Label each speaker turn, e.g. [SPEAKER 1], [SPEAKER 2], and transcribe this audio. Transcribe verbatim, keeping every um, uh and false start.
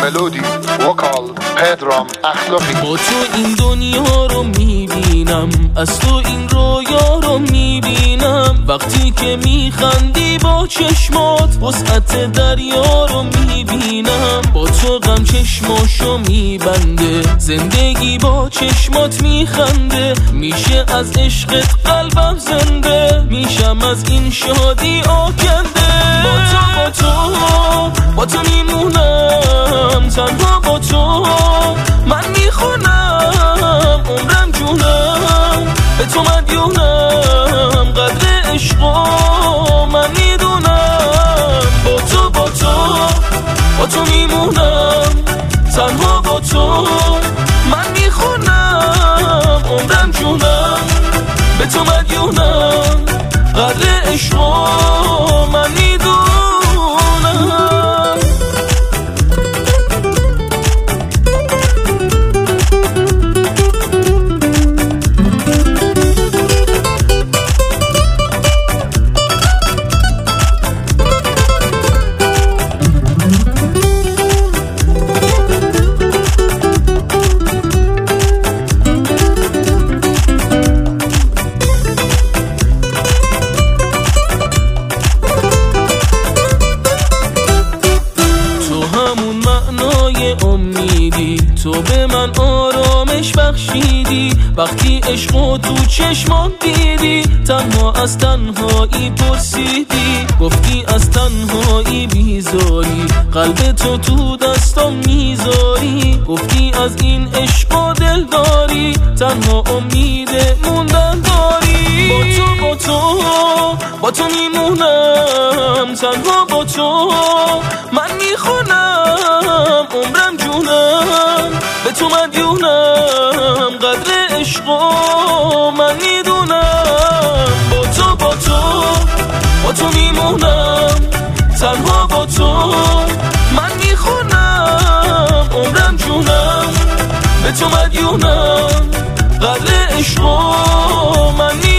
[SPEAKER 1] ملودی وکال پدرام اخلاقی.
[SPEAKER 2] با تو این دنیا رو میبینم، از تو این رویا رو میبینم، وقتی که میخندی با چشمات وسعت دریا رو میبینم. با تو غم چشماشو میبنده، زندگی با چشمات میخنده، میشه از عشقت قلبم زنده، میشم از این شادی آکنده. با تو با تو با تو میمونم، تنها با تو من میخونم، عمرم جونم به تو مدیونم، قدر عشقو من میدونم. با تو با تو با تو میمونم، تنها با تو من میخونم، عمرم جونم به تو مدیونم، قدر عشقو من میدونم. امیدی تو به من آرامش بخشیدی، وقتی عشقو تو چشمات دیدی، تنها از تنهایی پرسیدی، گفتی از تنهایی بیزاری، قلب تو تو دستم میذاری، گفتی از این عشقو دل داری، تنها امید موندن داری. با تو با تو با تو میمونم، تنها با تو من میخونم، عمرم جونم به تو مدیونم، قدر عشقو من میدونم. با تو با تو با تو میمونم، تنها با تو من میخونم، عمرم جونم به تو مدیونم، قدر عشقو من میدونم.